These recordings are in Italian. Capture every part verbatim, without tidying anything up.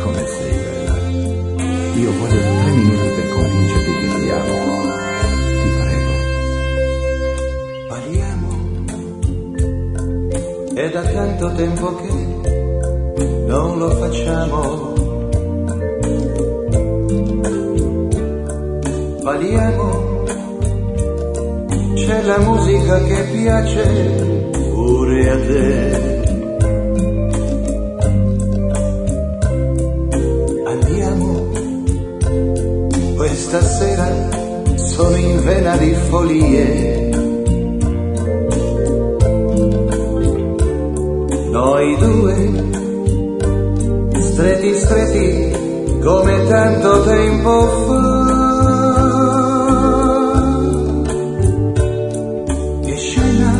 come sei bella. Io voglio tre minuti per convincerti che ti amo. Ti prego. Parliamo, è da tanto tempo che non lo facciamo. Parliamo, c'è la musica che piace pure a te. Andiamo, questa sera sono in vena di follie. Noi due, stretti stretti come tanto tempo fa. Che scena,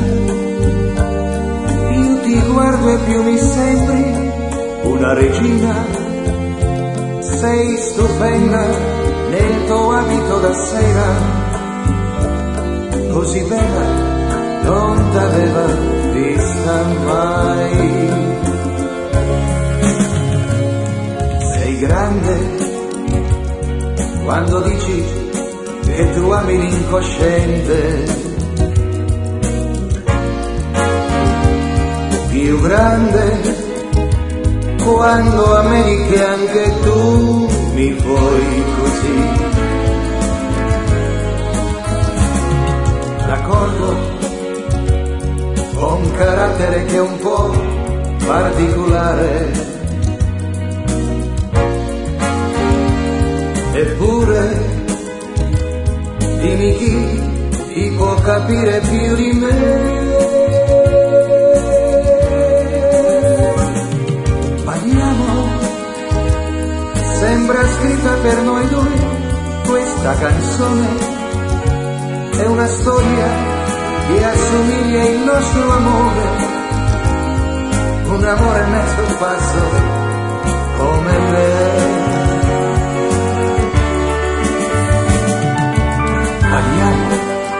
io ti guardo e più mi sembri una regina. Sei stupenda nel tuo abito da sera, così bella non t'aveva vista mai. Sei grande quando dici che tu ami l'incosciente, più grande quando ammeni che anche tu mi vuoi così. D'accordo, ho un carattere che è un po' particolare, eppure dimmi chi ti può capire più di me. Sembra scritta per noi due, questa canzone è una storia che assomiglia il nostro amore, un amore mezzo pazzo come me. Parliamo,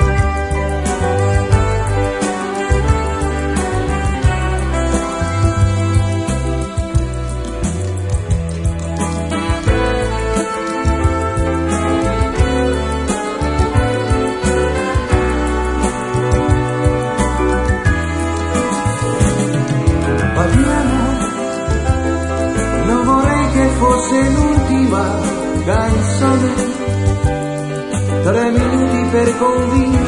non vorrei che fosse l'ultima canzone, tre minuti per convincere